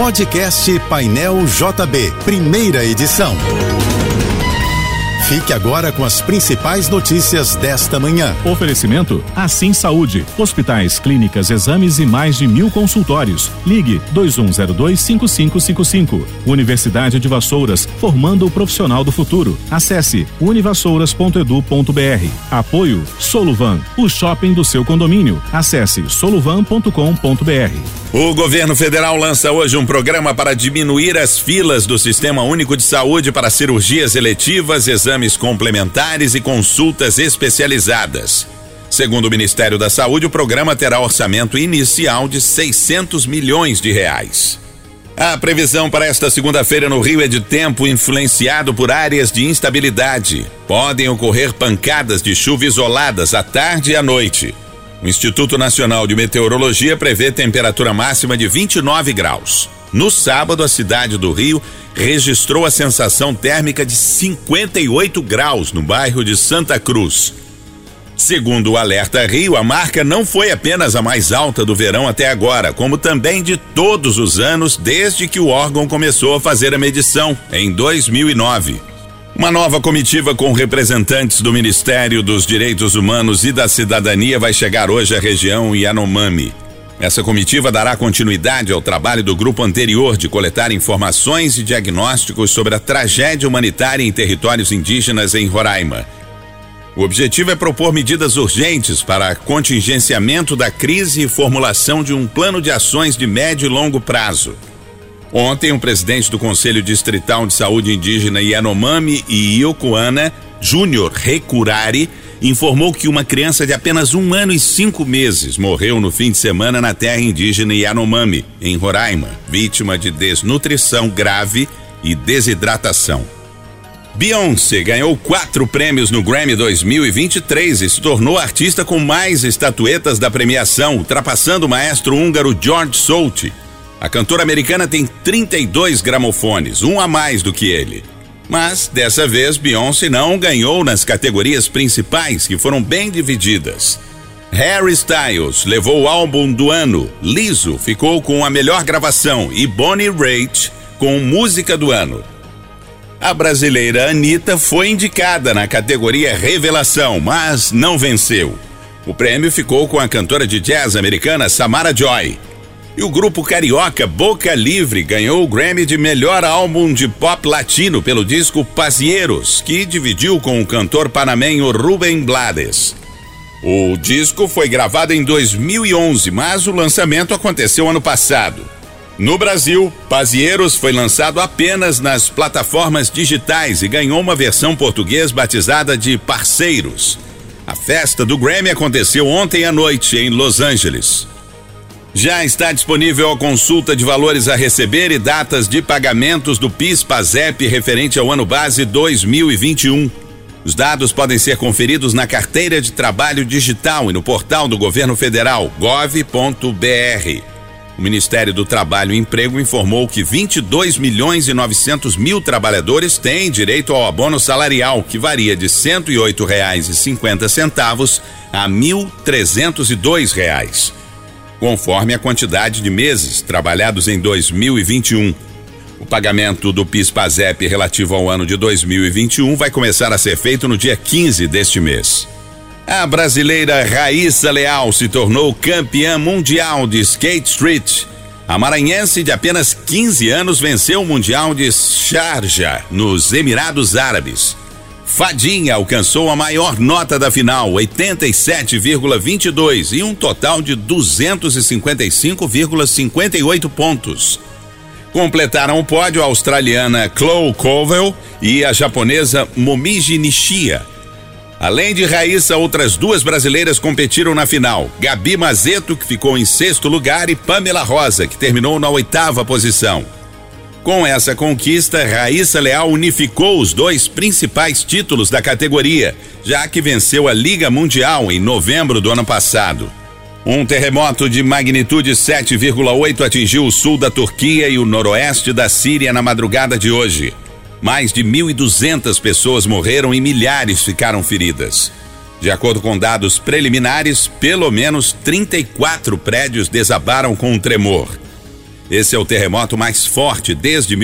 Podcast Painel JB, primeira edição. Fique agora com as principais notícias desta manhã. Oferecimento Assim Saúde, hospitais, clínicas, exames e mais de 1000 consultórios. Ligue 2102-5555. Universidade de Vassouras, formando o profissional do futuro. Acesse univassouras.edu.br. Apoio Soluvan, o shopping do seu condomínio. Acesse soluvan.com.br. O governo federal lança hoje um programa para diminuir as filas do Sistema Único de Saúde para cirurgias eletivas, exames complementares e consultas especializadas. Segundo o Ministério da Saúde, o programa terá orçamento inicial de R$600 milhões. A previsão para esta segunda-feira no Rio é de tempo influenciado por áreas de instabilidade. Podem ocorrer pancadas de chuva isoladas à tarde e à noite. O Instituto Nacional de Meteorologia prevê temperatura máxima de 29 graus. No sábado, a cidade do Rio registrou a sensação térmica de 58 graus no bairro de Santa Cruz. Segundo o Alerta Rio, a marca não foi apenas a mais alta do verão até agora, como também de todos os anos desde que o órgão começou a fazer a medição, em 2009. Uma nova comitiva com representantes do Ministério dos Direitos Humanos e da Cidadania vai chegar hoje à região Yanomami. Essa comitiva dará continuidade ao trabalho do grupo anterior de coletar informações e diagnósticos sobre a tragédia humanitária em territórios indígenas em Roraima. O objetivo é propor medidas urgentes para contingenciamento da crise e formulação de um plano de ações de médio e longo prazo. Ontem, o presidente do Conselho Distrital de Saúde Indígena Yanomami e Iocuana, Júnior Recurari, informou que uma criança de apenas 1 ano e 5 meses morreu no fim de semana na terra indígena Yanomami, em Roraima, vítima de desnutrição grave e desidratação. Beyoncé ganhou 4 prêmios no Grammy 2023 e se tornou a artista com mais estatuetas da premiação, ultrapassando o maestro húngaro George Solti. A cantora americana tem 32 gramofones, um a mais do que ele. Mas, dessa vez, Beyoncé não ganhou nas categorias principais, que foram bem divididas. Harry Styles levou o álbum do ano, Lizzo ficou com a melhor gravação e Bonnie Raitt com música do ano. A brasileira Anitta foi indicada na categoria Revelação, mas não venceu. O prêmio ficou com a cantora de jazz americana Samara Joy. E o grupo carioca Boca Livre ganhou o Grammy de melhor álbum de pop latino pelo disco Pazieros, que dividiu com o cantor panamenho Rubem Blades. O disco foi gravado em 2011, mas o lançamento aconteceu ano passado. No Brasil, Pazieros foi lançado apenas nas plataformas digitais e ganhou uma versão portuguesa batizada de Parceiros. A festa do Grammy aconteceu ontem à noite em Los Angeles. Já está disponível a consulta de valores a receber e datas de pagamentos do PIS/PASEP referente ao ano base 2021. Os dados podem ser conferidos na carteira de trabalho digital e no portal do governo federal, gov.br. O Ministério do Trabalho e Emprego informou que 22.900.000 trabalhadores têm direito ao abono salarial, que varia de R$ 108,50 a R$ 1.302. Conforme a quantidade de meses trabalhados em 2021. O pagamento do PIS/PASEP relativo ao ano de 2021 vai começar a ser feito no dia 15 deste mês. A brasileira Raíssa Leal se tornou campeã mundial de skate street. A maranhense de apenas 15 anos venceu o Mundial de Sharjah, nos Emirados Árabes. Fadinha alcançou a maior nota da final, 87,22, e um total de 255,58 pontos. Completaram o pódio a australiana Chloe Covell e a japonesa Momiji Nishia. Além de Raíssa, outras 2 brasileiras competiram na final. Gabi Mazeto, que ficou em 6º lugar, e Pamela Rosa, que terminou na 8ª posição. Com essa conquista, Raíssa Leal unificou os 2 principais títulos da categoria, já que venceu a Liga Mundial em novembro do ano passado. Um terremoto de magnitude 7,8 atingiu o sul da Turquia e o noroeste da Síria na madrugada de hoje. Mais de 1.200 pessoas morreram e milhares ficaram feridas. De acordo com dados preliminares, pelo menos 34 prédios desabaram com um tremor. Esse é o terremoto mais forte desde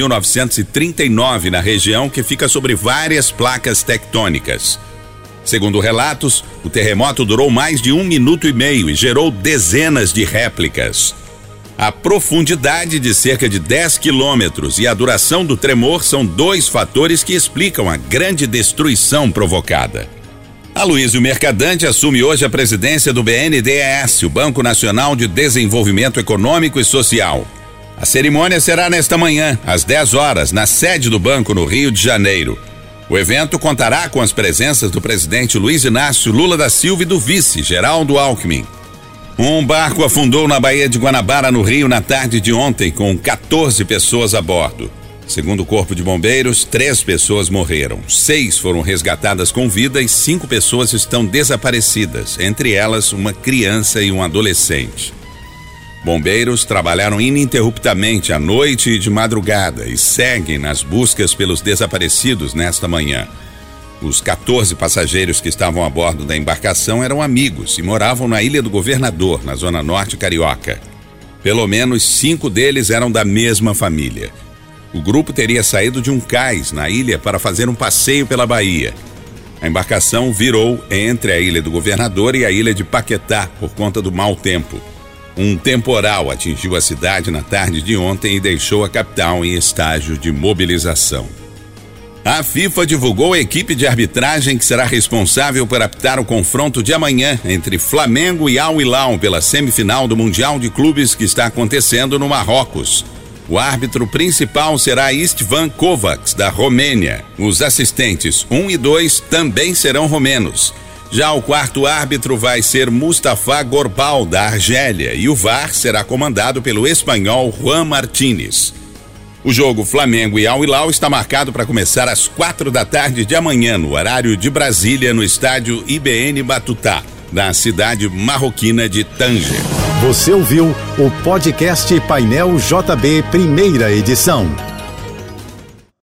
1939 na região, que fica sobre várias placas tectônicas. Segundo relatos, o terremoto durou mais de 1 minuto e meio e gerou dezenas de réplicas. A profundidade de cerca de 10 quilômetros e a duração do tremor são 2 fatores que explicam a grande destruição provocada. Aloysio Mercadante assume hoje a presidência do BNDES, o Banco Nacional de Desenvolvimento Econômico e Social. A cerimônia será nesta manhã, às 10 horas, na sede do banco no Rio de Janeiro. O evento contará com as presenças do presidente Luiz Inácio Lula da Silva e do vice, Geraldo Alckmin. Um barco afundou na Baía de Guanabara, no Rio, na tarde de ontem, com 14 pessoas a bordo. Segundo o Corpo de Bombeiros, 3 pessoas morreram, 6 foram resgatadas com vida e 5 pessoas estão desaparecidas, entre elas uma criança e um adolescente. Bombeiros trabalharam ininterruptamente à noite e de madrugada e seguem nas buscas pelos desaparecidos nesta manhã. Os 14 passageiros que estavam a bordo da embarcação eram amigos e moravam na Ilha do Governador, na zona norte carioca. Pelo menos 5 deles eram da mesma família. O grupo teria saído de um cais na ilha para fazer um passeio pela baía. A embarcação virou entre a Ilha do Governador e a Ilha de Paquetá por conta do mau tempo. Um temporal atingiu a cidade na tarde de ontem e deixou a capital em estágio de mobilização. A FIFA divulgou a equipe de arbitragem que será responsável por apitar o confronto de amanhã entre Flamengo e Al Hilal pela semifinal do Mundial de Clubes que está acontecendo no Marrocos. O árbitro principal será Istvan Kovacs, da Romênia. Os assistentes 1 e 2 também serão romenos. Já o quarto árbitro vai ser Mustafa Gorbal, da Argélia, e o VAR será comandado pelo espanhol Juan Martínez. O jogo Flamengo e Al Hilal está marcado para começar às 4 da tarde de amanhã, no horário de Brasília, no estádio IBN Batutá, da cidade marroquina de Tanger. Você ouviu o podcast Painel JB, primeira edição.